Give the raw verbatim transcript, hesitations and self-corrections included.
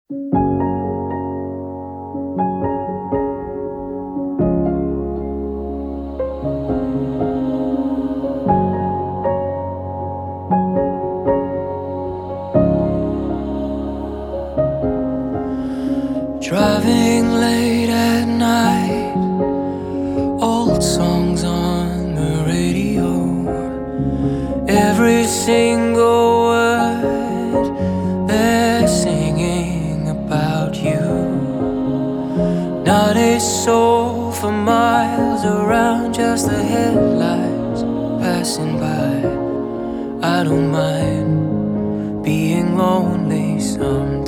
Driving late at night, old songs on the radio. Every single word they're singing about you. Not a soul for miles around, just the headlights passing by. I don't mind being lonely sometimes.